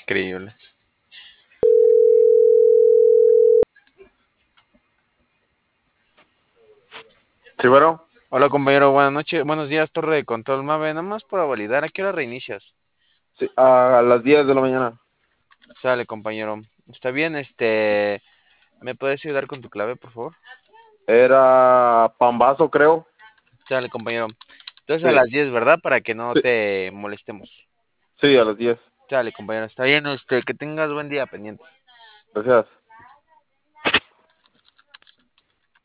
increíble. Sí, bueno, Hola compañero, buenas noches, buenos días, Torre de Control Mave, nada más para validar, ¿a qué hora reinicias? sí, a las 10 de la mañana. Sale compañero, está bien, ¿me puedes ayudar con tu clave, por favor? Era Pambazo, creo. Sale compañero, entonces a Sí, las 10, ¿verdad? Para que no sí, te molestemos. sí, a las 10. Sale compañero, está bien, que tengas buen día pendiente. Gracias.